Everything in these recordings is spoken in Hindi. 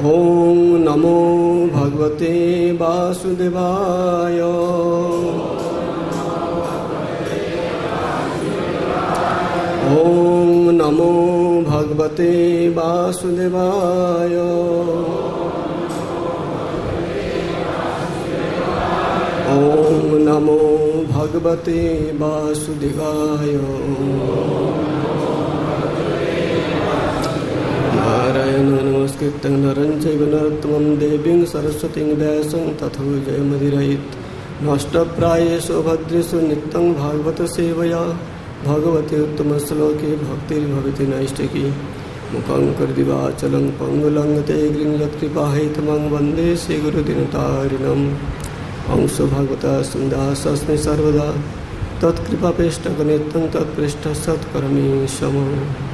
ओम नमो भगवते वासुदेवाय। ओम नमो भगवते वासुदेवाय। ओम नमो भगवते वासुदेवाय। नारायण नमस्कृतं नरं चैव नरोत्तमं देवीं सरस्वतीं व्यासं ततो जयमुदीरयेत्। नष्टप्रायेषु भद्रेषु नित्यं भागवत सेवया भगवते उत्तमश्लोके भक्तिर्भवति नैष्टिकी। मुखं करोतिवाचालं पङ्गुलं गिरिं यत्कृपाहेतुमं वन्दे श्रीगुरुदीनतारिणम्। अंशो भगवता सुन्दासस्मि सर्वदा तत्कृपापेष्टकनित्यं तत्पृष्ठः सत्कर्मीशम्।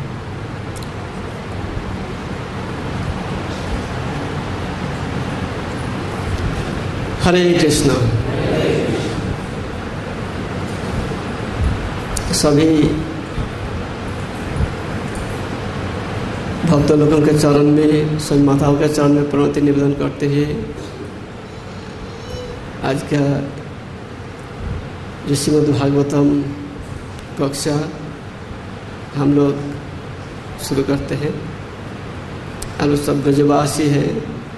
हरे कृष्ण। सभी भक्त लोगों के चरण में, सभी माताओं के चरण में प्रणति निवेदन करते हैं। आज का जो श्रीमद् भागवतम कक्षा हम लोग शुरू करते हैं। हम लोग सब ब्रजवासी हैं।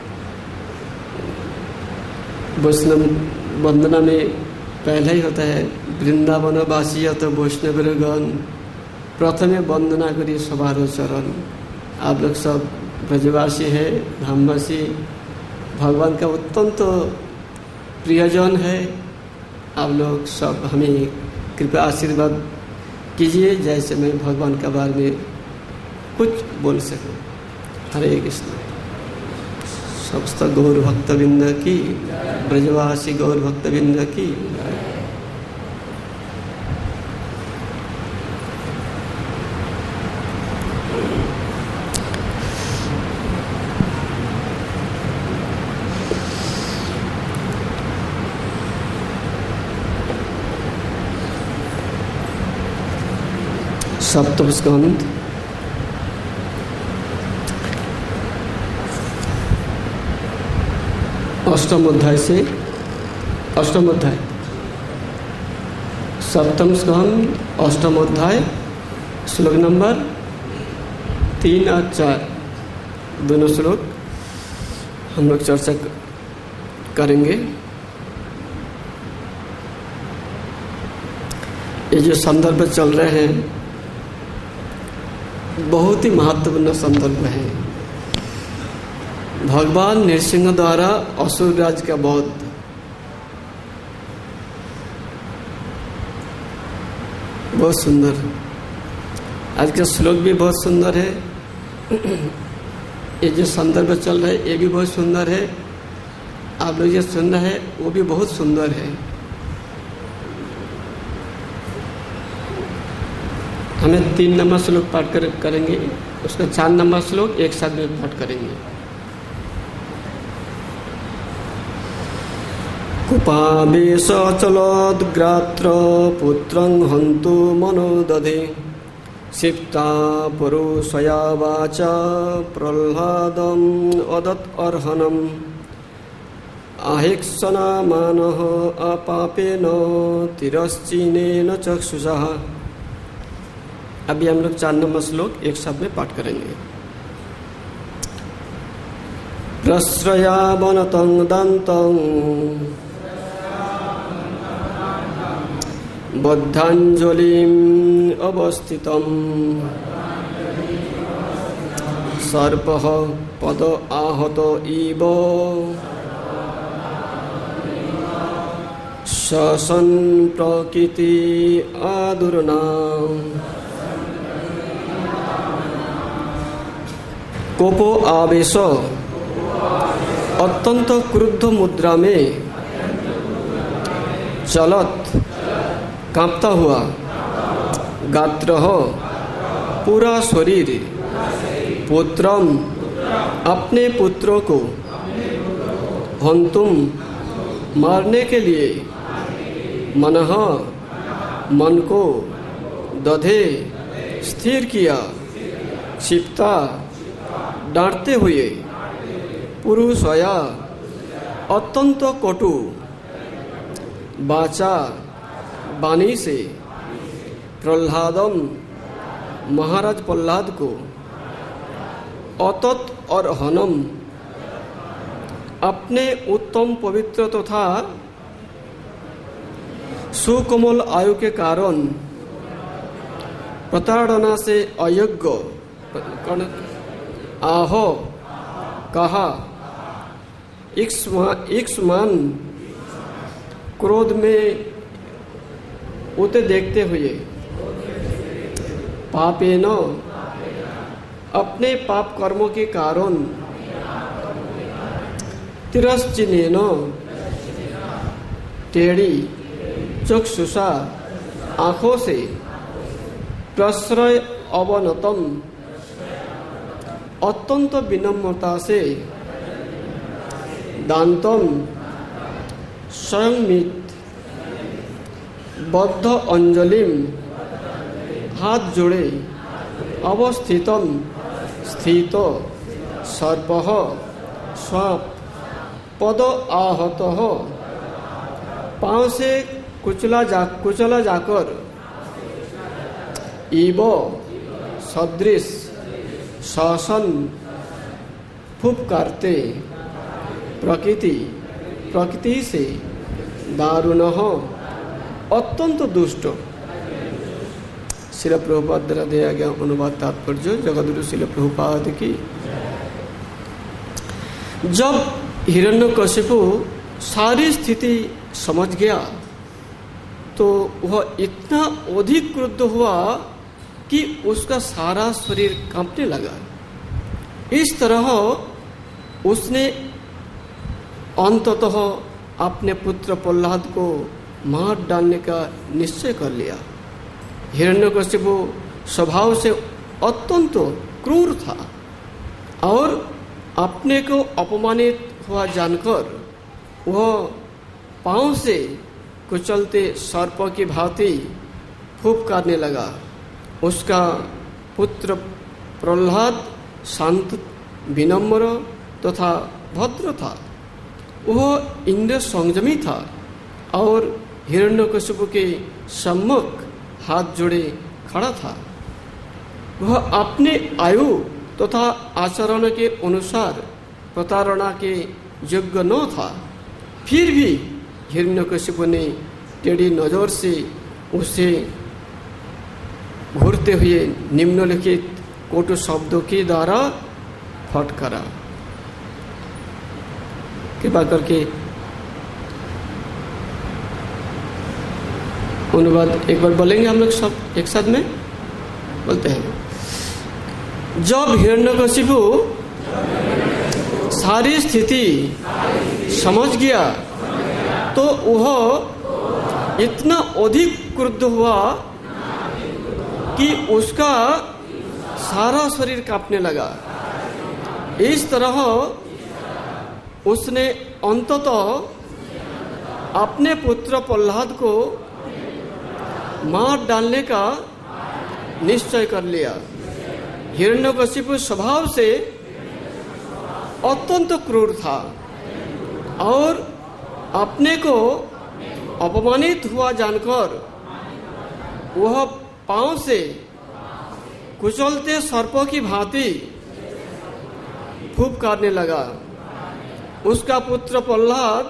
वैष्णव वंदना में पहले ही होता है वृंदावनवासी तो वैष्णवगण प्रथमे वंदना करिए सवारो चरण। आप लोग सब ब्रजवासी है, धामवासी, भगवान का अत्यंत प्रियजन है। आप लोग सब हमें कृपया आशीर्वाद कीजिए जैसे मैं भगवान के बारे में कुछ बोल सकूं। हरे कृष्ण। समस्त गौर भक्तबिंद की, ब्रजवासी गौर भक्तबिंद की। सप्तम स्कंद अष्टम अध्याय से अष्टम अध्याय, सप्तम स्कंद अष्टम अध्याय श्लोक नंबर 3 और 4 दोनों श्लोक हम लोग चर्चा करेंगे। ये जो संदर्भ चल रहे हैं बहुत ही महत्वपूर्ण संदर्भ है। भगवान नृसिंह द्वारा असुर राज का वध। बहुत सुंदर। आज का श्लोक भी बहुत सुंदर है। ये जो संदर्भ चल रहा है ये भी बहुत सुंदर है। आप लोग जो सुन रहे हैं वो भी बहुत सुंदर है। हमें 3 नंबर श्लोक पाठ करेंगे, उसका 4 नंबर श्लोक एक साथ में पाठ करेंगे। कुपावेश चलोद्ग्रात्र पुत्रं हन्तु मनोदधे क्षिप्ता परुषया वाचा प्रह्लादम् अदत्-अर्हणम् आहेक्षणा मानः अपापेन तिरश्चिनेन चक्षुषः। अभी हम लोग 4 नंबर श्लोक एक साथ में पाठ करेंगे। प्रश्रयावनतं दन्तं बद्धाञ्जलिम् अवस्थितं सर्पः पद आहत इव शशन् प्रकृति आदुर्ना। कोपो आवेश अत्यंत क्रुद्ध मुद्रा में चलत कांपता हुआ गात्र पूरा शरीर पुत्रम अपने पुत्रों को हंतुम मारने के लिए मनः मन को दधे स्थिर किया, क्षिप्ता डांटते हुए, पुरुषया अत्यंत कटु वाचा वाणी से प्रह्लादम महाराज प्रह्लाद को अतत और हनम अपने उत्तम पवित्र तथा सुकोमल आयु के कारण प्रताड़ना से अयोग्य आहो कहा इक्ष्मान क्रोध में उते देखते हुए पापेन अपने पाप कर्मों के कारण तिरस्चिनेन टेढ़ी चक्षुषा आँखों से प्रश्रय अवनतम अत्यंत विनम्रता से दांतम संयमित बद्ध अंजलिम हाथ जोड़े अवस्थितम स्थित सर्पः स्वाप पद आहत पांव से कुचला जाकर इव सदृश शासन फुफकारते प्रकृति से दारुण अत्यंत दुष्ट। श्रील प्रभुपाद द्वारा दिया गया अनुवाद तात्पर्य जगद्गुरु श्रील प्रभुपाद की। जब हिरण्यकशिपु सारी स्थिति समझ गया तो वह इतना अधिक क्रुद्ध हुआ कि उसका सारा शरीर कांपने लगा। इस तरह उसने अंततः अपने पुत्र प्रह्लाद को मार डालने का निश्चय कर लिया। हिरण्यकशिपु स्वभाव से अत्यंत क्रूर था और अपने को अपमानित हुआ जानकर वह पांव से कुचलते सर्प की भांति फुफकारने लगा। उसका पुत्र प्रह्लाद शांत विनम्र तथा भद्र था। वह इंद्र संयमी था और हिरण्यकशिपु के सम्मुख हाथ जोड़े खड़ा था। वह अपने आयु तथा आचरण के अनुसार प्रताड़ना के योग्य न था। फिर भी हिरण्यकशिपु ने टेढ़ी नजर से उसे घूरते हुए निम्नलिखित कटु शब्दों के द्वारा फटकारा। कृपा करके अनुवाद एक बार बोलेंगे हम लोग सब एक साथ में बोलते हैं। जब हिरण्यकशिपु सारी स्थिति समझ गया तो वह इतना अधिक क्रुद्ध हुआ कि उसका सारा शरीर कांपने लगा। इस तरह उसने अंततः अपने पुत्र प्रह्लाद को मार डालने का निश्चय कर लिया। हिरण्यकशिपु स्वभाव से अत्यंत क्रूर था और अपने को अपमानित हुआ जानकर वह पांव से कुचलते सर्पों की भांति फुफकारने लगा। उसका पुत्र प्रह्लाद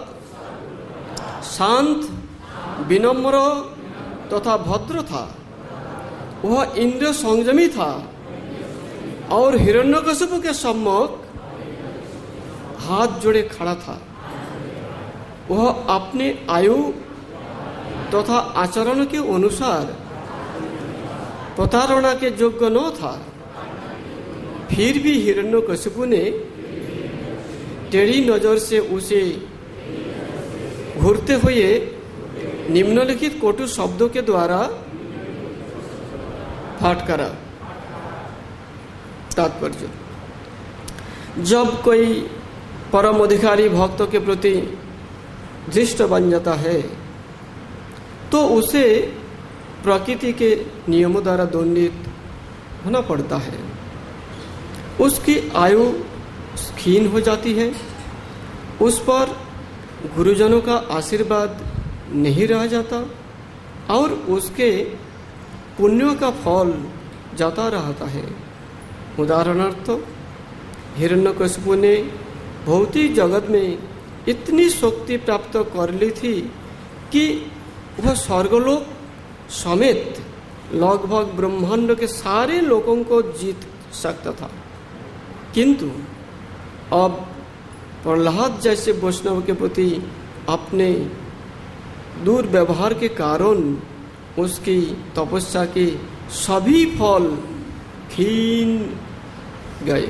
शांत विनम्र तथा भद्र था। वह इंद्र संयमी था और हिरण्यकशिपु के सम्मुख हाथ जोड़े खड़ा था। वह अपने आयु तथा आचरण के अनुसार प्रताड़ना के योग्य न था। फिर भी हिरण्यकशिपु ने टेढ़ी नजर से उसे घूरते हुए निम्नलिखित कटु शब्दों के द्वारा फटकारा। तात्पर्य: जब कोई परम अधिकारी भक्तों के प्रति दृष्ट बन जाता है तो उसे प्रकृति के नियमों द्वारा दंडित होना पड़ता है। उसकी आयु क्षीण हो जाती है, उस पर गुरुजनों का आशीर्वाद नहीं रह जाता और उसके पुण्यों का फल जाता रहता है। उदाहरणार्थ हिरण्यकशिपु ने भौतिक जगत में इतनी शक्ति प्राप्त कर ली थी कि वह स्वर्गलोक समेत लगभग ब्रह्मांड के सारे लोगों को जीत सकता था, किंतु अब प्रहलाद जैसे वैष्णव के प्रति अपने दुर्व्यवहार के कारण उसकी तपस्या के सभी फल क्षीण गए।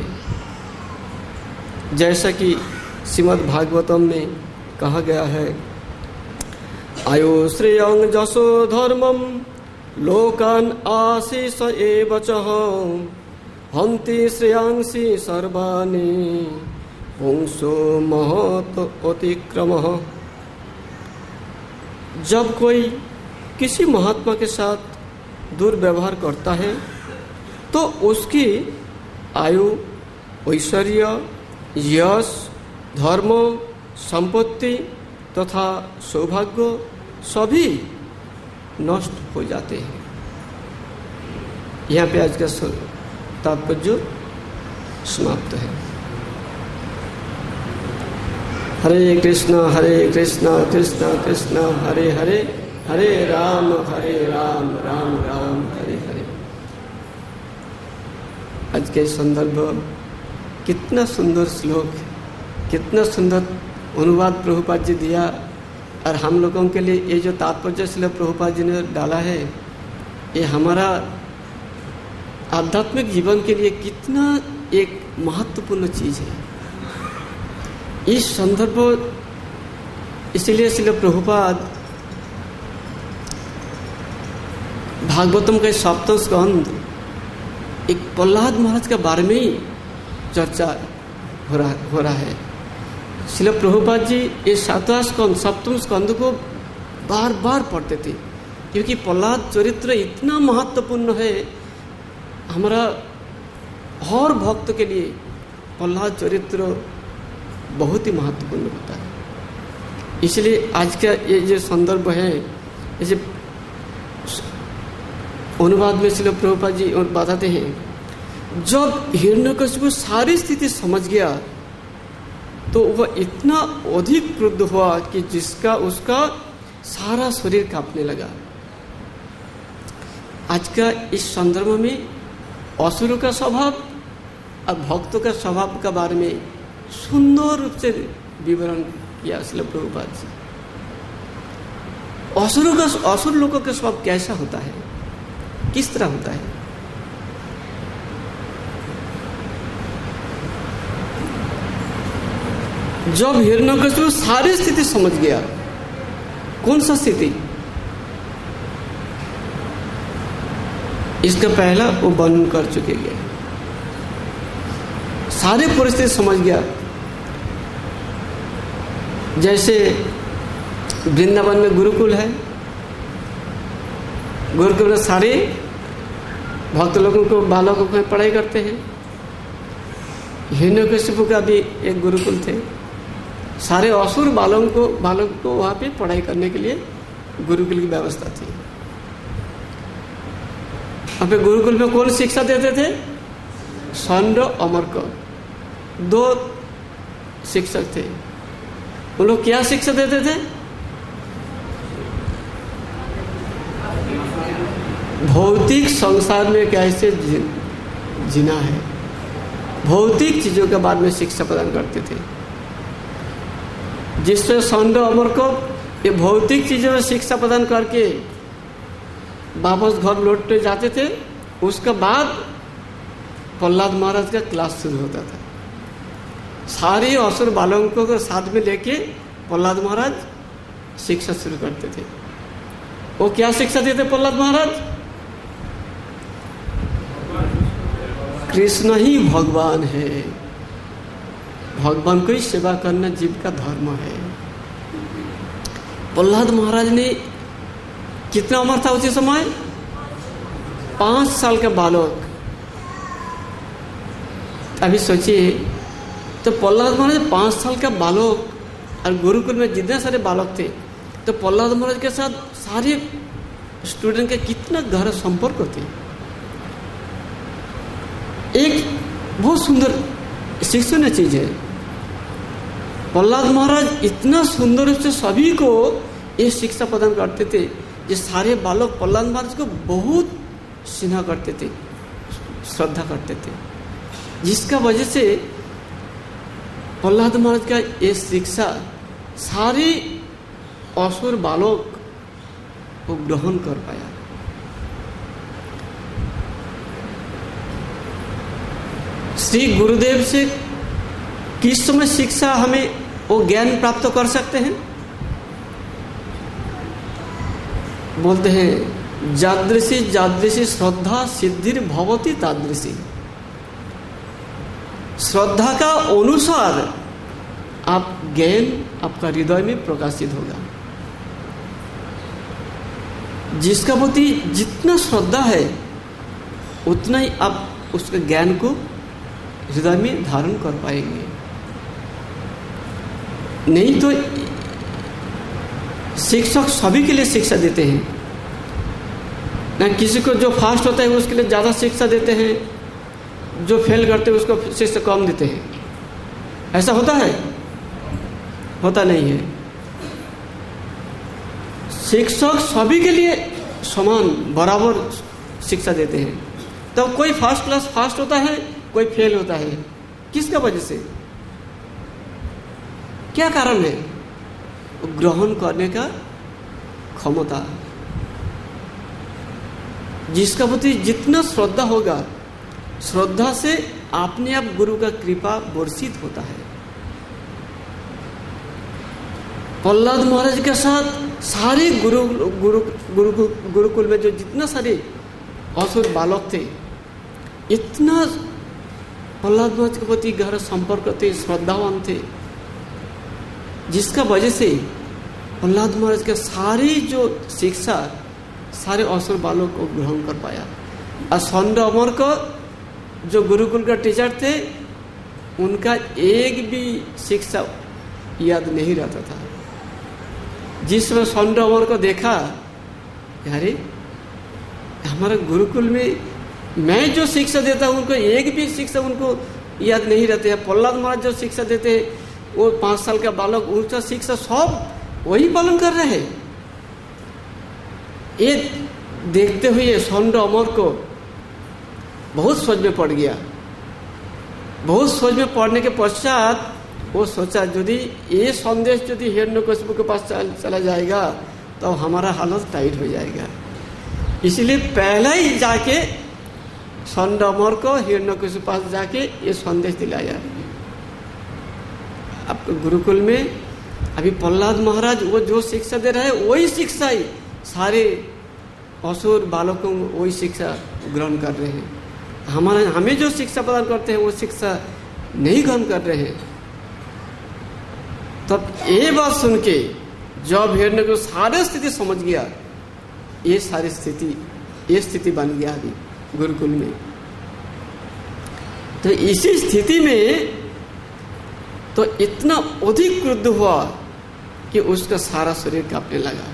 जैसा कि श्रीमद् भागवतम में कहा गया है, आयु श्रेयं जसो धर्मम लोकान आशीष एव च हन्ति श्रेयांसि सर्वाणि पुंसो महत् अतिक्रमः। जब कोई किसी महात्मा के साथ दुर्व्यवहार करता है तो उसकी आयु, ऐश्वर्य, यश, धर्म, संपत्ति तथा सौभाग्य सभी नष्ट हो जाते हैं। यहाँ पे आज का तात्पर्य समाप्त है। हरे कृष्ण कृष्ण कृष्ण हरे हरे, हरे राम राम राम हरे हरे। आज के संदर्भ कितना सुंदर श्लोक, कितना सुंदर अनुवाद प्रभुपाद जी दिया, और हम लोगों के लिए ये जो तात्पर्य श्रील प्रभुपाद जी ने डाला है, ये हमारा आध्यात्मिक जीवन के लिए कितना एक महत्वपूर्ण चीज है। इस संदर्भ इसलिए श्रील प्रभुपाद भागवतम का सप्तम स्कंद एक प्रहलाद महाराज के बारे में ही चर्चा हो रहा है। श्रील प्रभुपाद जी ये सातवां स्कंद, सप्तम स्कंद को बार बार पढ़ते थे, क्योंकि प्रहलाद चरित्र इतना महत्वपूर्ण है। हमारा हर भक्त के लिए प्रहलाद चरित्र बहुत ही महत्वपूर्ण होता है। इसलिए आज का ये जो संदर्भ है, जैसे अनुवाद में श्रील प्रभुपाद जी और बताते हैं, जब हिरण्यकशिपु सारी स्थिति समझ गया तो वह इतना अधिक क्रुद्ध हुआ कि जिसका उसका सारा शरीर कांपने लगा। आज का इस संदर्भ में असुरों का स्वभाव और भक्तों का स्वभाव के बारे में सुंदर रूप से विवरण किया श्रील प्रभुपाद जी। असुर लोगों का स्वभाव कैसा होता है, किस तरह होता है। जब हिरण्यकशिपु सारी स्थिति समझ गया, कौन सा स्थिति, इसका पहला वो वर्णन कर चुके गए। सारी परिस्थिति समझ गया। जैसे वृंदावन में गुरुकुल है, गुरुकुल में सारे भक्त लोगों को, बालकों को पढ़ाई करते हैं। हिरण्यकशिपु का भी एक गुरुकुल थे, सारे असुर बालकों को वहाँ पे पढ़ाई करने के लिए गुरुकुल की व्यवस्था थी। अब गुरुकुल में कौन शिक्षा देते थे? षंड, अमरक, दो शिक्षक थे। उन लोग क्या शिक्षा देते थे? भौतिक संसार में कैसे जीना है, भौतिक चीजों के बारे में शिक्षा प्रदान करते थे। जिससे षंड, अमरक ये भौतिक चीजों में शिक्षा प्रदान करके वापस घर लौटते जाते थे। उसके बाद प्रहलाद महाराज का क्लास शुरू होता था। सारे असुर बालकों को साथ में लेके प्रहलाद महाराज शिक्षा शुरू करते थे। वो क्या शिक्षा देते प्रहलाद महाराज? कृष्ण ही भगवान है, भगवान को ही सेवा करना जीव का धर्म है। प्रहलाद महाराज ने कितना उम्र था उसी समय? 5 साल का बालक। अभी सोचिए तो प्रहलाद महाराज 5 साल का बालक, और गुरुकुल में जितने सारे बालक थे, तो प्रहलाद महाराज के साथ सारे स्टूडेंट का कितना गहरा संपर्क थे। एक बहुत सुंदर शिक्षणीय चीज है। प्रहलाद महाराज इतना सुंदर रूप से सभी को ये शिक्षा प्रदान करते थे, ये सारे बालक प्रहलाद महाराज को बहुत स्नेह करते थे, श्रद्धा करते थे, जिसका वजह से प्रहलाद महाराज का ये शिक्षा सारे असुर बालक को ग्रहण कर पाया। श्री गुरुदेव से किस समय शिक्षा हमें वो ज्ञान प्राप्त कर सकते हैं? बोलते हैं जादृशी जादृशी श्रद्धा सिद्धिर भवती तादृशी। श्रद्धा का अनुसार आप ज्ञान आपका हृदय में प्रकाशित होगा। जिसका प्रति जितना श्रद्धा है उतना ही आप उसके ज्ञान को हृदय में धारण कर पाएंगे। नहीं तो शिक्षक सभी के लिए शिक्षा देते हैं ना, किसी को जो फास्ट होता है उसके लिए ज़्यादा शिक्षा देते हैं, जो फेल करते हैं उसको शिक्षा कम देते हैं। ऐसा होता है? होता नहीं है। शिक्षक सभी के लिए समान बराबर शिक्षा देते हैं। तो कोई फर्स्ट क्लास फास्ट होता है, कोई फेल होता है। किसका वजह से? क्या कारण है? ग्रहण करने का क्षमता। जिसका प्रति जितना श्रद्धा होगा, श्रद्धा से अपने आप गुरु का कृपा वर्षित होता है। प्रहलाद महाराज के साथ सारे गुरुकुल में जो जितना सारे असुर बालक थे, इतना प्रहलाद महाराज के प्रति गहरा संपर्क थे, श्रद्धावान थे, जिसका वजह से प्रहलाद महाराज के सारी जो शिक्षा सारे असुर बालक को ग्रहण कर पाया। और सौंड अमर को जो गुरुकुल का टीचर थे, उनका एक भी शिक्षा याद नहीं रहता था। जिसमें सौंड अमर को देखा, अरे हमारे गुरुकुल में मैं जो शिक्षा देता हूँ उनको एक भी शिक्षा उनको याद नहीं रहते है। प्रहलाद महाराज जो शिक्षा देते हैं, वो 5 साल का बालक उनका शिक्षा सब वही पालन कर रहे हैं। ये देखते हुए सौंड अमर को बहुत सोच में पड़ गया। बहुत सोच में पड़ने के पश्चात वो सोचा, यदि ये संदेश यदि हिरण्यकशिपु के पास चला जाएगा तो हमारा हालत टाइट हो जाएगा। इसलिए पहले ही जाके सौंड अमर को हिरण्यकशिपु के पास जाके ये संदेश दिलाया। आपके गुरुकुल में अभी प्रहलाद महाराज वो जो शिक्षा दे रहे हैं, वही शिक्षा ही सारे असुर बालकों को वही शिक्षा ग्रहण कर रहे हैं। हमें जो शिक्षा प्रदान करते हैं वो शिक्षा नहीं ग्रहण कर रहे हैं। तब ये बात सुन के जब हिरण्यकशिपु सारी स्थिति समझ गया, ये सारी स्थिति ये स्थिति बन गया अभी गुरुकुल में। तो इसी स्थिति में तो इतना अधिक क्रुद्ध हुआ कि उसका सारा शरीर कांपने लगा।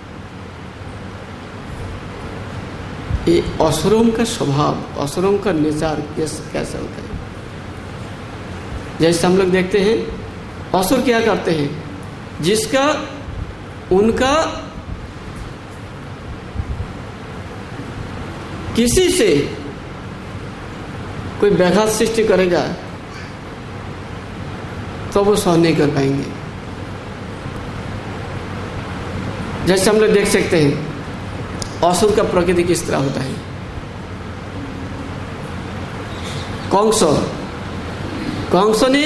ये असुरों का स्वभाव, असुरों का नेचर कैसा होता है? जैसे हम लोग देखते हैं, असुर क्या करते हैं? जिसका उनका किसी से कोई व्याघात सृष्टि करेगा तो वो सहन नहीं कर पाएंगे। जैसे हम लोग देख सकते हैं असुर का प्रकृति किस तरह होता है। कंस ने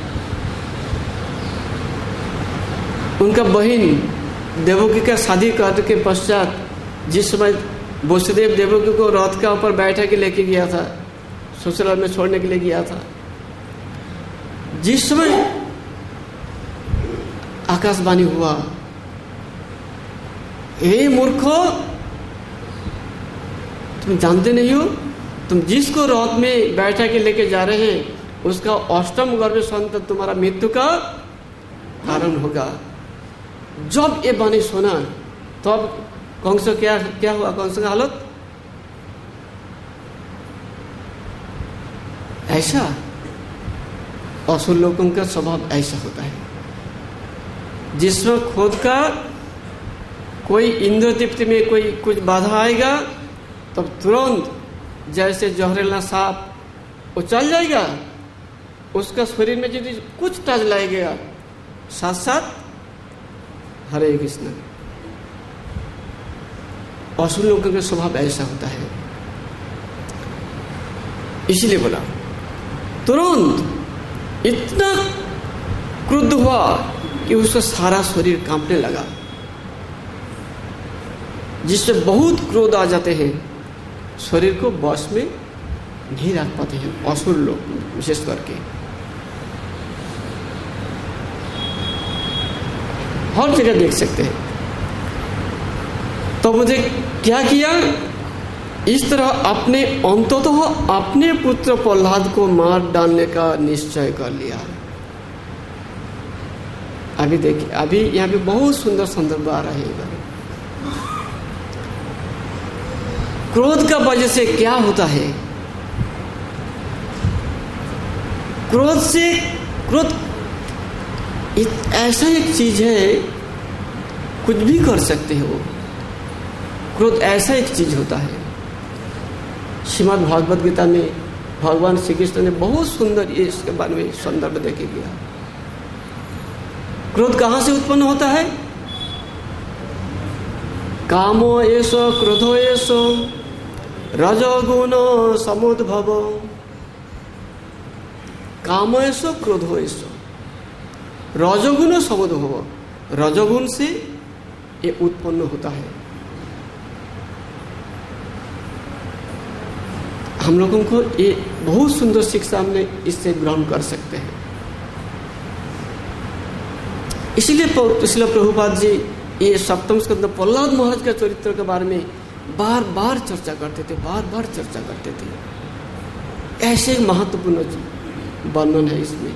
उनका बहन देवकी का शादी करने के पश्चात जिस समय वसुदेव देवकी को रथ का ऊपर बैठा के लेके गया था, ससुराल में छोड़ने के लिए गया था, जिस समय आकाशवाणी हुआ, हे मूर्खो, तुम जानते नहीं हो, तुम जिसको रथ में बैठा के लेके जा रहे हैं उसका अष्टम गर्भ संतान तुम्हारा मृत्यु का कारण होगा। जब ये वाणी सुना तब कंस क्या हुआ? कंस का हालत ऐसा, असुर लोगों का स्वभाव ऐसा होता है, जिसमें खुद का कोई इंद्र तृप्ति में कोई कुछ बाधा आएगा तब तुरंत जैसे जहरीला सांप वो चल जाएगा, उसका शरीर में यदि कुछ टच लगेगा साथ साथ हरे कृष्ण। असुर लोगों का स्वभाव ऐसा होता है, इसलिए बोला तुरंत इतना क्रुद्ध हुआ कि उसका सारा शरीर कांपने लगा, जिससे बहुत क्रोध आ जाते हैं, शरीर को बस में नहीं रख पाते हैं असुर लोग विशेष करके। हर जगह देख सकते हैं। तो मुझे क्या किया? इस तरह अपने अंततः अपने पुत्र प्रहलाद को मार डालने का निश्चय कर लिया। अभी देखिए, अभी यहाँ पे बहुत सुंदर संदर्भ आ रहा है। क्रोध का वजह से क्या होता है? क्रोध ऐसा एक चीज है, कुछ भी कर सकते हैं वो। क्रोध ऐसा एक चीज होता है। श्रीमद् भागवत गीता में भगवान श्री कृष्ण ने बहुत सुंदर ये इसके बारे में संदर्भ देके गया। क्रोध कहाँ से उत्पन्न होता है? कामो एषो क्रोधो एषो रजोगुण समुद्भव। कामो एषो क्रोधो एषो रजोगुण समुद्भव। रजोगुण से ये उत्पन्न होता है। हम लोगों को ये बहुत सुंदर शिक्षा हमने इससे ग्रहण कर सकते हैं। इसलिए प्रभुपाद जी ये सप्तम स्कंद प्रहलाद महाराज के चरित्र के बारे में बार बार चर्चा करते थे। ऐसे महत्वपूर्ण वर्णन है इसमें।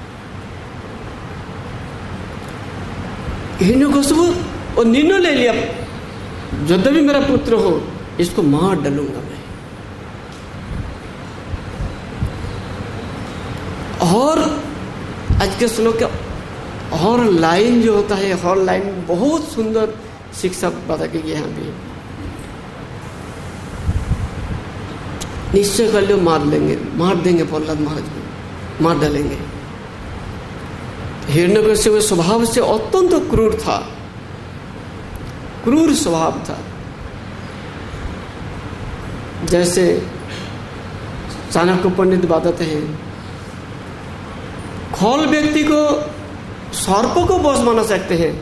हिरण्यकशिपु और निर्णय ले लिया, जब भी मेरा पुत्र हो इसको मार डालूंगा मैं। और आज के श्लोक का हर लाइन जो होता है, हर लाइन बहुत सुंदर शिक्षा बता के यहाँ भी निश्चय कर लो, मार देंगे प्रहलाद महाराज को, मार डालेंगे। हिरण्यकशिपु स्वभाव से अत्यंत क्रूर था, क्रूर स्वभाव था। जैसे चाणक्य पंडित बताते हैं, खल व्यक्ति को सर्प को बस बना सकते हैं।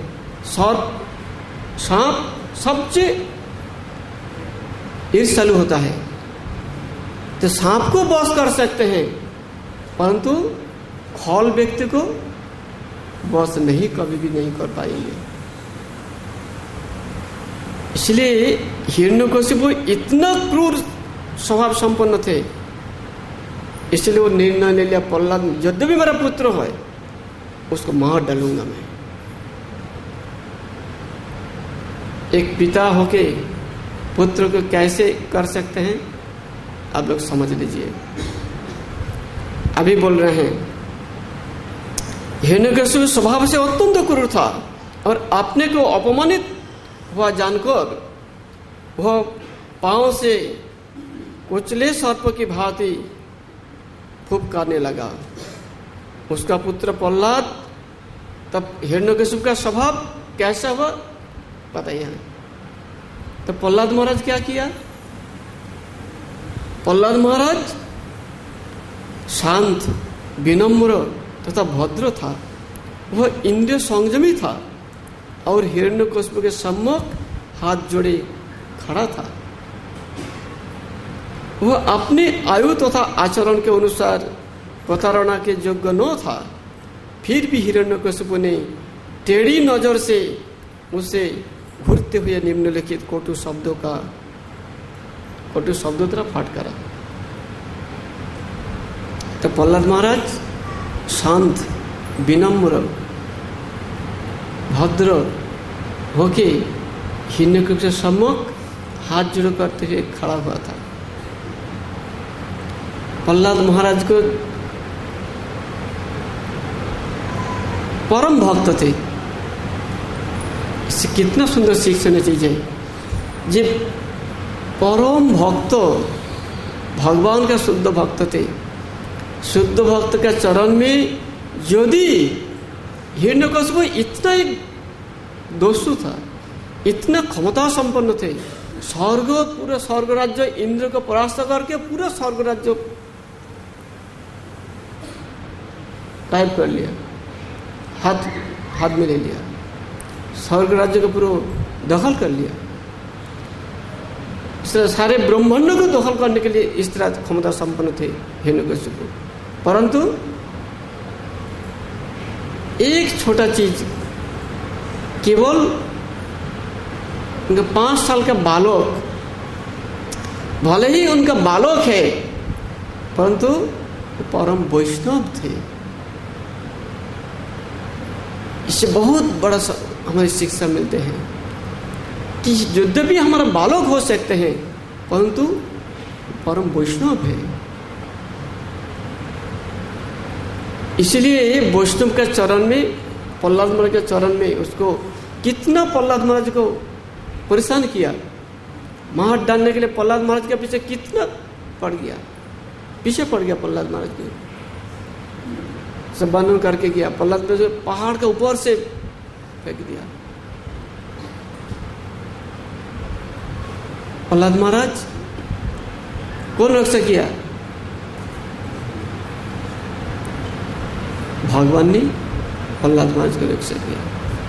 सांप सबसे ईर्ष्यालु होता है, तो सांप को बस कर सकते हैं, परंतु खल व्यक्ति को बस नहीं, कभी भी नहीं कर पाएंगे। इसलिए हिरण्यकशिपु इतना क्रूर स्वभाव संपन्न थे, इसलिए वो निर्णय ले लिया, प्रहलाद यदि भी मेरा पुत्र हो उसको मार डालूंगा मैं। एक पिता होके पुत्र को कैसे कर सकते हैं आप लोग समझ लीजिए। अभी बोल रहे हैं हिरण्यकशिपु स्वभाव से अत्यंत क्रूर था और अपने को अपमानित हुआ जानकर वह पांव से कुचले सर्प की भांति फुफकारने लगा। उसका पुत्र प्रहलाद, तब हिरण्यकशिपु का स्वभाव कैसा हुआ पता ही है। तो प्रहलाद महाराज क्या किया? प्रहलाद महाराज शांत, विनम्र तथा भद्र था। वह इंद्रिय संयमी था और हिरण्यकशिपु के सम्मुख हाथ जोड़े खड़ा था। वह अपने आयु तथा आचरण के अनुसार प्रताड़ना के योग्य न था, फिर भी हिरण्यकशिपु ने टेढ़ी नजर से उसे घूरते हुए निम्नलिखित कटु शब्दों तरफ फटकारा। तो प्रहलाद महाराज शांत, विनम्र, भद्र होके हिरण्यकश्यप के सम्मुख हाथ जोड़ करते हुए खड़ा हुआ था। प्रहलाद महाराज को परम भक्त थे। इससे कितना सुंदर शिक्षण चीज है। जे परम भक्त भगवान का शुद्ध भक्त थे। शुद्ध भक्त का चरण में यदि हिरण्यकश्यप इतना एक दोषु था, इतना क्षमता संपन्न थे, पूरा स्वर्ग राज्य इंद्र को परास्त करके पूरा स्वर्ग राज्य टाइप कर लिया, हाथ में ले लिया, स्वर्ग राज्य को पूरा दखल कर लिया। सारे ब्रह्मांड को दखल करने के लिए इस तरह क्षमता संपन्न थे हिरण्यकश्यप। परंतु एक छोटा चीज, केवल उनका 5 साल का बालक, भले ही उनका बालक है परंतु परम वैष्णव थे। इससे बहुत बड़ा हमें शिक्षा मिलते हैं कि यद्यपि हमारा बालक हो सकते हैं परंतु परम वैष्णव है। इसलिए वैष्णव के चरण में, प्रहलाद महाराज के चरण में उसको कितना प्रहलाद महाराज को परेशान किया, हाथ डालने के लिए प्रहलाद महाराज के पीछे कितना पड़ गया, पीछे पड़ गया प्रहलाद महाराज के, सब वर्णन करके गया। प्रहलाद महाराज पहाड़ के ऊपर से फेंक दिया। प्रहलाद महाराज कौन रक्षा किया? भगवान ने प्रहलाद महाराज को रक्षा किया।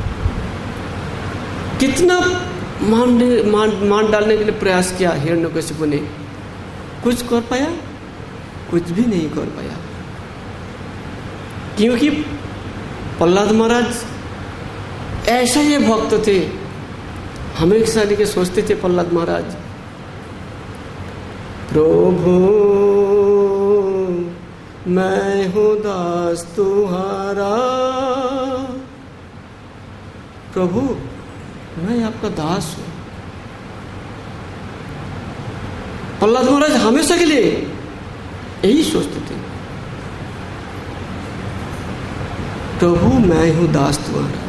कितना मान डालने के लिए प्रयास किया हिरण्यकश्यप ने, कुछ कर पाया? कुछ भी नहीं कर पाया। क्योंकि प्रहलाद महाराज ऐसा ही भक्त थे। हमेशा के सोचते थे प्रहलाद महाराज, प्रभु मैं हूँ दास तुम्हारा, प्रभु मैं आपका दास हूं। प्रहलाद महाराज हमेशा के लिए यही सोचते थे, प्रभु मैं हूं दास तुम्हारा,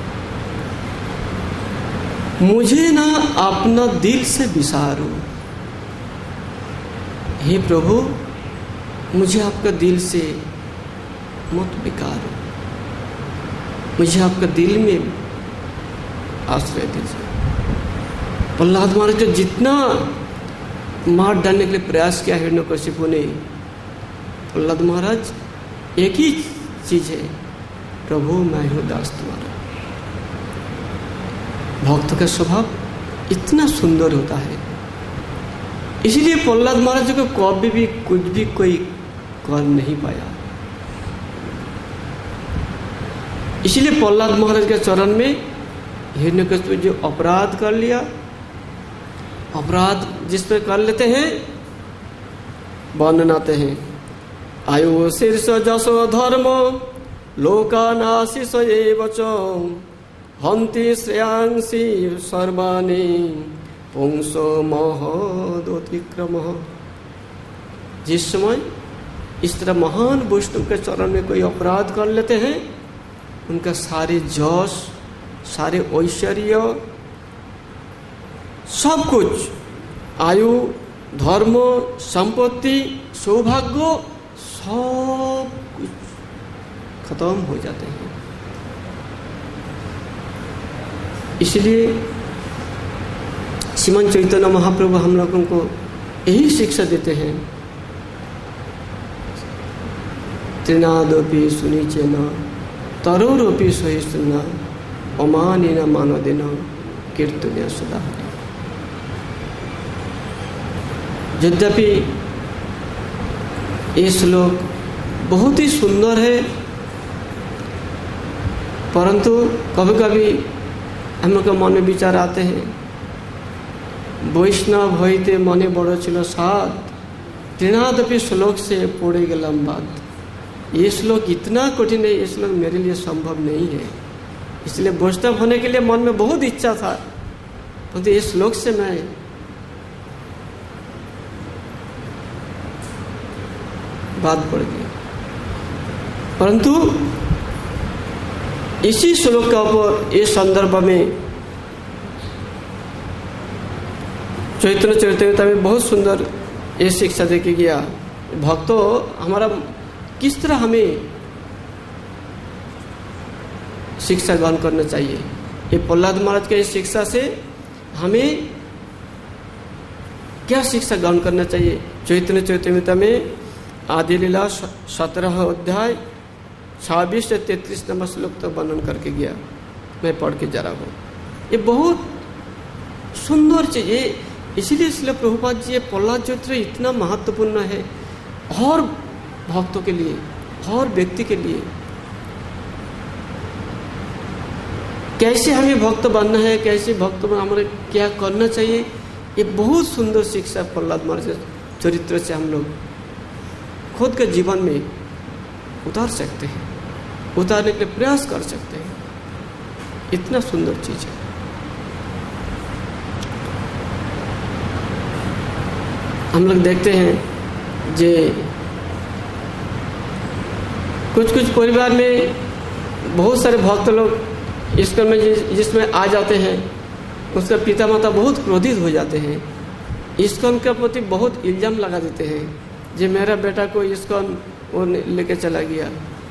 मुझे ना अपना दिल से विसारो। हे प्रभु मुझे आपका दिल से मत बिकारो, मुझे आपका दिल में आश्रय दीजिए। प्रहलाद महाराज को जितना मार डालने के लिए प्रयास किया हिरण्यकश्यप ने, प्रहलाद महाराज एक ही चीज है, प्रभु मैं हूं दास तुम्हारा। भक्त का स्वभाव इतना सुंदर होता है। इसलिए प्रहलाद महाराज को कभी भी कुछ भी कोई कर नहीं पाया। इसलिए प्रहलाद महाराज के चरण में हिरण्यकश्यप जो अपराध कर लिया, अपराध जिस पर कर लेते हैं वर्णन आते हैं, आयु शीर्ष जसो धर्म लोकानाशीष एव च हन्ति श्रेयांसी सर्वाणि पुंसो महदोतिक्रम। जिस समय इस तरह महान वैष्णव के चरण में कोई अपराध कर लेते हैं, उनका सारे जश, सारे ऐश्वर्य, सब कुछ, आयु, धर्म, संपत्ति, सौभाग्य, सब कुछ खत्म हो जाते हैं। इसलिए श्रीमन चैतन्य महाप्रभु हम लोगों को यही शिक्षा देते हैं, त्रिनादपि सुनिचेन तरोरपि सहिष्णुना अमानेन मानदेन कीर्तनीय सदा। यद्यपि ये श्लोक बहुत ही सुंदर है, परंतु कभी कभी हम लोग के मन में विचार आते हैं, वैष्णव हईते मने बड़ छिलो साध, तृणादपि श्लोक से पोड़े गलम बात। ये श्लोक इतना कठिन है, ये श्लोक मेरे लिए संभव नहीं है। इसलिए वैष्णव होने के लिए मन में बहुत इच्छा था, परंतु ये श्लोक से मैं बात पड़ गई। परंतु इसी श्लोक का ऊपर इस संदर्भ में चैतन्य चरितामृत में बहुत सुंदर ये शिक्षा देके गया। भक्तों, हमारा किस तरह हमें शिक्षा ग्रहण करना चाहिए, ये प्रहलाद महाराज के इस शिक्षा से हमें क्या शिक्षा ग्रहण करना चाहिए। चैतन्य चरितामृत में आदि लीला 17 अध्याय 26 से 33 नंबर श्लोक तक वर्णन करके गया। मैं पढ़ के जा रहा हूँ। ये बहुत सुंदर चीज है, इसलिए इसलिए प्रभुपाद जी प्रहलाद चरित्र इतना महत्वपूर्ण है और भक्तों के लिए, और व्यक्ति के लिए। कैसे हमें भक्त बनना है, कैसे भक्त में हमें क्या करना चाहिए, ये बहुत सुंदर शिक्षा प्रहलाद महाराज चरित्र से हम लोग खुद के जीवन में उतार सकते हैं, उतारने के लिए प्रयास कर सकते हैं। इतना सुंदर चीज है। हम लोग देखते हैं जे कुछ कुछ परिवार में बहुत सारे भक्त लोग ईश्वर में जिसमें आ जाते हैं, उसका पिता माता बहुत क्रोधित हो जाते हैं, इस्कॉन के प्रति बहुत इल्जाम लगा देते हैं, जे मेरा बेटा को इस्कॉन वो लेके चला गया।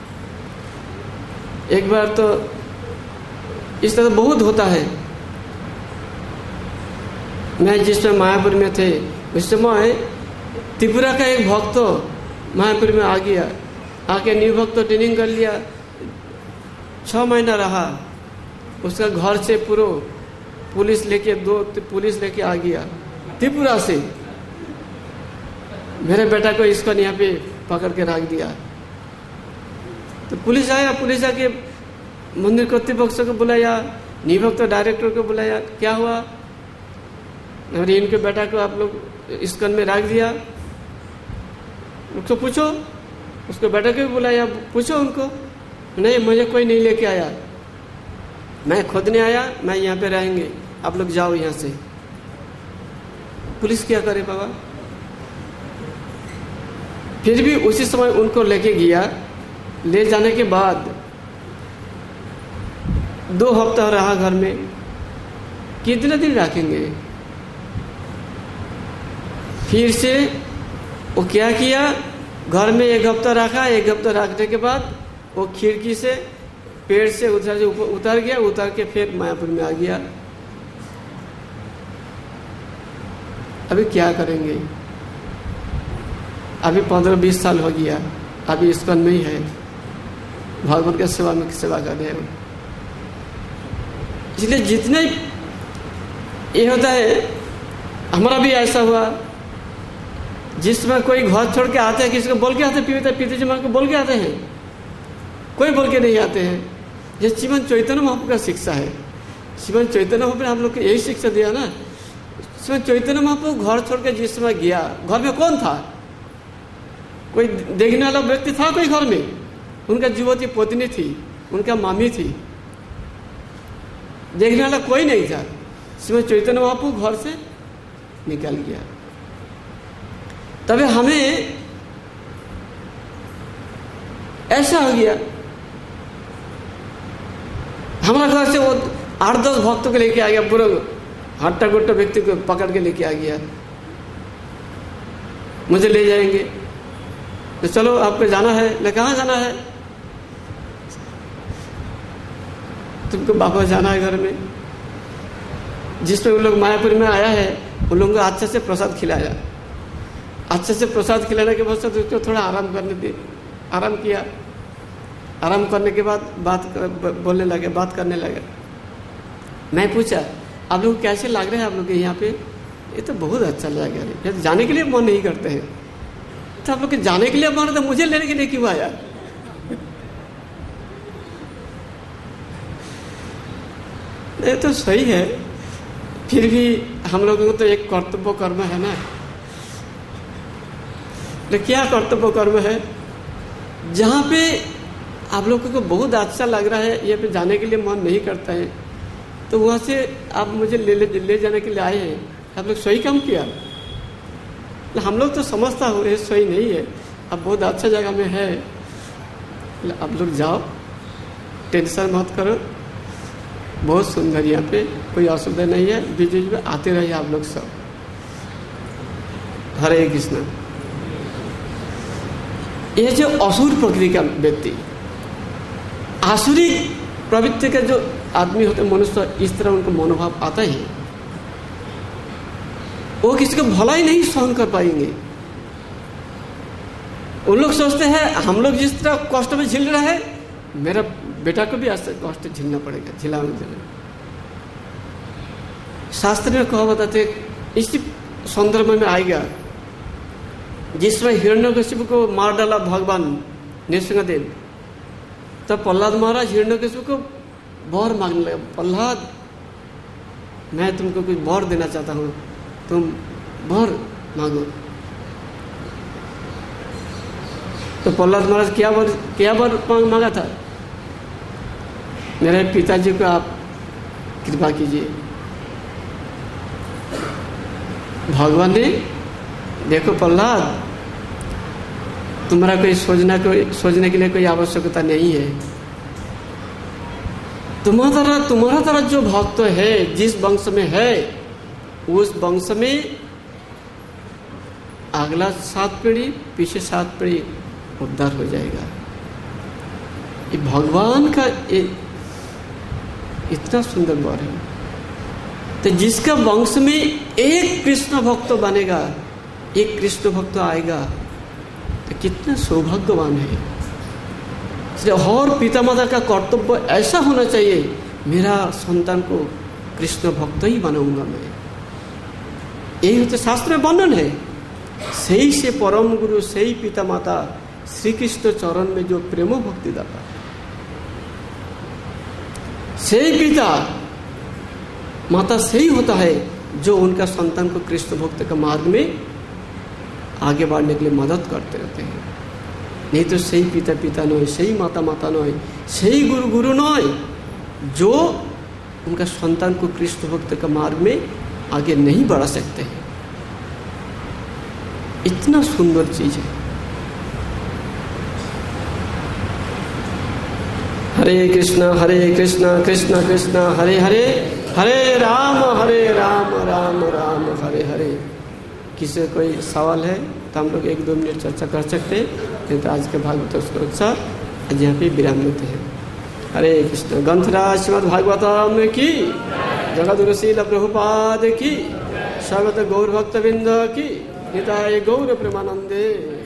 एक बार तो इस तरह बहुत होता है। मैं जिसमें मायापुर में थे, उस समय त्रिपुरा का एक भक्त मायापुर में आ गया, आके न्यू भक्त ट्रेनिंग कर लिया, 6 महीना रहा। उसका घर से पूरा पुलिस लेके 2 पुलिस लेके आ गया त्रिपुरा से। मेरे बेटा को इसको यहाँ पे पकड़ के रख दिया। तो पुलिस आया, पुलिस आके मंदिर कर्तृपक्ष को बुलाया, न्यू भक्त डायरेक्टर को बुलाया, क्या हुआ, अरे इनके बेटा को आप लोग इस्कॉन में रख दिया, उसको पूछो। उसको बेटा को भी बुलाया, पूछो उनको। नहीं, मुझे कोई नहीं लेके आया, मैं खुद नहीं आया, मैं यहाँ पे रहेंगे, आप लोग जाओ यहाँ से। पुलिस क्या करे बाबा। फिर भी उसी समय उनको लेके गया। ले जाने के बाद 2 हफ्ता रहा घर में। कितने दिन रखेंगे। फिर से वो क्या किया, घर में 1 हफ्ता रखा। 1 हफ्ता रखने के बाद वो खिड़की से पेड़ से उतर गया, उतर के फिर मायापुर में आ गया। अभी क्या करेंगे। अभी 15-20 साल हो गया, अभी इस्कॉन में ही है, भगवान के सेवा में सेवा कर रहे हैं। इसलिए जितने ये होता है, हमारा भी ऐसा हुआ। जिसमें कोई घर छोड़ के आते हैं, किसी को बोल के आते हैं, पीते जी को बोल के आते हैं, कोई बोल के नहीं आते हैं। ये श्रीमन चैतन्य महाप्रभु का शिक्षा है। श्रीमन चैतन्य महाप्रभु ने हम लोग को यही शिक्षा दिया ना। श्रीमन चैतन्य महाप्रभु घर छोड़ के जिस समय गया, घर में कौन था, कोई देखने वाला व्यक्ति था कोई घर में। उनका युवती पत्नी थी, उनका मामी थी, देखने वाला कोई नहीं था। श्रीमन चैतन्य महाप्रभु घर से निकल गया। तभी हमें ऐसा हो गया, हमारा घर से वो 8-10 भक्तों को लेके आ गया, पूरा हट्टा गुट्टा व्यक्ति को पकड़ के लेके आ गया। मुझे ले जाएंगे, तो चलो आपको जाना है। ले कहाँ जाना है, तुमको वापस जाना है घर में। जिसमें उन लोग मायापुर में आया है, उन लोगों को अच्छे से प्रसाद खिलाया। अच्छे से प्रसाद खिलाने के बाद उसको थोड़ा आराम करने दिए। आराम किया। आराम करने के बाद बोलने लगे, बात करने लगे। मैं पूछा, आप लोग कैसे लग रहे हैं आप लोग यहाँ पे। ये तो बहुत अच्छा लग रहा है, जाने के लिए मन नहीं करते हैं। तो आप लोग जाने के लिए मन तो मुझे लेने के लिए क्यों आया। ये तो सही है, फिर भी हम लोगों को तो एक कर्तव्य कर्म है ना। तो क्या कर्तव्य कर्म है? जहाँ पे आप लोगों को बहुत अच्छा लग रहा है, ये पे जाने के लिए मन नहीं करता है, तो वहाँ से आप मुझे ले जाने के लिए आए हैं, आप लोग सही काम किया। हम लोग तो समझता हो रहे सही नहीं है, अब बहुत अच्छा जगह में है, आप लोग जाओ, टेंशन मत करो, बहुत सुंदर यहाँ पे, कोई असुविधा नहीं है, बीच बीच में आते रहिए आप लोग सब। हरे कृष्ण। ये जो असुर प्रकृति का व्यक्ति, आसुरी प्रवृत्ति का जो आदमी होते मनुष्य, इस तरह उनको मनोभाव आता ही, वो किसी को भला ही नहीं सहन कर पाएंगे। उन लोग सोचते हैं हम लोग जिस तरह कष्ट में झेल रहा है, मेरा बेटा को भी ऐसा कष्ट झेलना पड़ेगा, झेलाना। शास्त्र में कहा बताते, इसी संदर्भ में आएगा जिसमें हिरण्यकशिपु को मार डाला भगवान नृसिंहदेव, तब प्रहलाद महाराज हिरण्यकशिपु को वर मांगने लगे, प्रहलाद मैं तुमको कुछ वर देना चाहता हूँ, तुम वर मांगो। तो प्रहलाद महाराज क्या वर मांगा था? मेरे पिताजी को आप कृपा कीजिए। भगवान ने, देखो प्रहलाद, तुम्हारा कोई सोचने के लिए कोई आवश्यकता नहीं है, तुम्हारा तरह जो भक्त है, जिस वंश में है, उस वंश में अगला 7 पीढ़ी, पीछे 7 पीढ़ी उद्धार हो जाएगा। ये भगवान का इतना सुंदर वर है। तो जिसका वंश में एक कृष्ण भक्त बनेगा, एक कृष्ण भक्त आएगा, तो कितना सौभाग्यवान है। इसलिए हर पिता माता का कर्तव्य ऐसा होना चाहिए, मेरा संतान को कृष्ण भक्त ही बनाऊंगा मैं। यही होते शास्त्र में वर्णन है। सही से परम गुरु, सही पिता माता श्री कृष्ण चरण में जो प्रेमो भक्ति दाता, सही पिता माता सही होता है जो उनका संतान को कृष्ण भक्त का मार्ग में आगे बढ़ने के लिए मदद करते रहते हैं। नहीं तो सही पिता नय, सही माता नय, सही गुरु नय, जो उनका संतान को कृष्ण भक्त का मार्ग में आगे नहीं बढ़ा सकते हैं। इतना सुंदर चीज है। हरे कृष्णा कृष्णा कृष्णा हरे हरे, हरे राम राम राम हरे हरे। किसी कोई सवाल है तो हम लोग 1-2 मिनट चर्चा कर सकते हैं, नहीं तो आज के भागवत आज यहाँ पे विराम लेते हैं। हरे कृष्ण। ग्रंथराज श्रीमद् भागवतम की, जगद्गुरु श्रील प्रभुपाद की, स्वागत गौर भक्तवृंद की, निताय गौर प्रेमानंदे।